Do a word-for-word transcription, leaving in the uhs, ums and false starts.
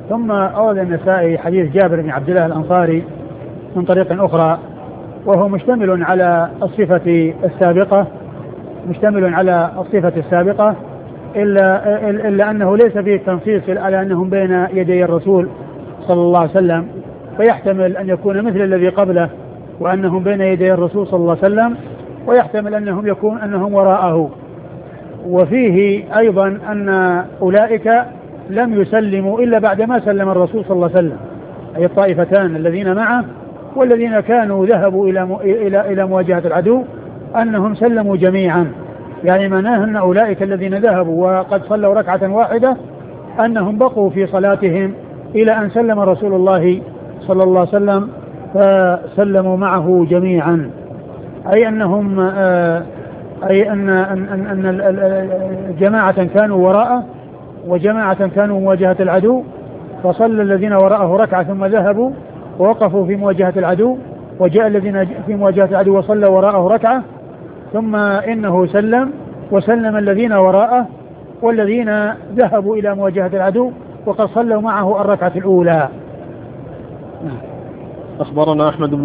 ثم أورد النسائي حديث جابر بن عبد الله الأنصاري من طريق أخرى، وهو مشتمل على الصفة السابقة مشتمل على الصفة السابقة إلا, إلا أنه ليس فيه تنصيص على أنهم بين يدي الرسول صلى الله عليه وسلم، فيحتمل أن يكون مثل الذي قبله وأنهم بين يدي الرسول صلى الله عليه وسلم، ويحتمل أنهم يكون أنهم وراءه. وفيه أيضا أن أولئك لم يسلموا إلا بعدما سلم الرسول صلى الله عليه وسلم، أي الطائفتان الذين معه والذين كانوا ذهبوا إلى إلى إلى مواجهة العدو أنهم سلموا جميعا، يعني معناه أن أولئك الذين ذهبوا وقد صلوا ركعة واحدة أنهم بقوا في صلاتهم إلى أن سلم رسول الله صلى الله عليه وسلم فسلموا معه جميعا، أي أنهم أي أن أن أن جماعة كانوا وراءه وجماعة كانوا مواجهة العدو، فصلى الذين وراءه ركعة ثم ذهبوا ووقفوا في مواجهة العدو، وجاء الذين في مواجهة العدو وصلوا وراءه ركعة ثم إنه سلم وسلم الذين وراءه والذين ذهبوا إلى مواجهة العدو وقد صلوا معه الركعة الأولى. أخبرنا أحمد بن